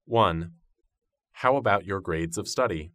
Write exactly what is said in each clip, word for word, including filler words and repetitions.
one. How about your grades of study?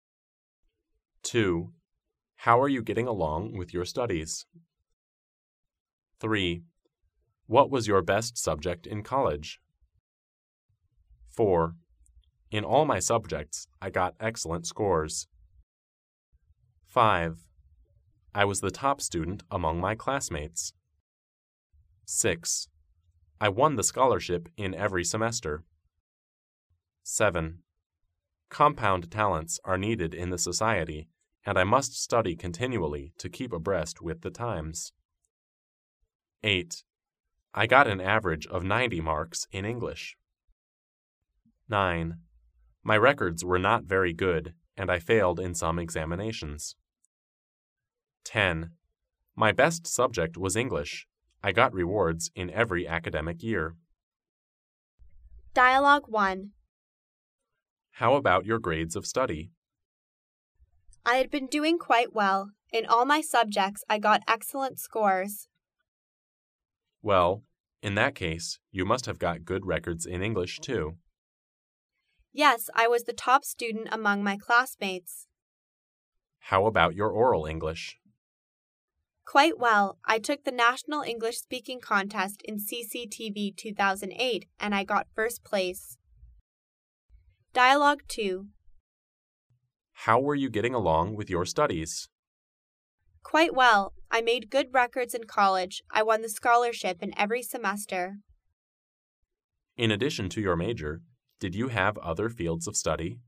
two. How are you getting along with your studies? three. What was your best subject in college? four. In all my subjects, I got excellent scores. five. I was the top student among my classmates. six. I won the scholarship in every semester. seven. Compound talents are needed in the society, and I must study continually to keep abreast with the times. eight. I got an average of ninety marks in English. nine. My records were not very good, and I failed in some examinations. ten. My best subject was English. I got rewards in every academic year. Dialogue one. How about your grades of study? I had been doing quite well. In all my subjects, I got excellent scores. Well, in that case, you must have got good records in English, too. Yes, I was the top student among my classmates. How about your oral English? Quite well. I took the National English Speaking Contest in C C T V two thousand eight, and I got first place. Dialogue two. How were you getting along with your studies? Quite well. I made good records in college. I won the scholarship in every semester. In addition to your major, did you have other fields of study?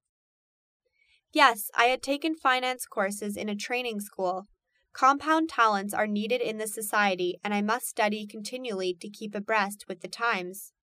Yes, I had taken finance courses in a training school. Compound talents are needed in the society, and I must study continually to keep abreast with the times.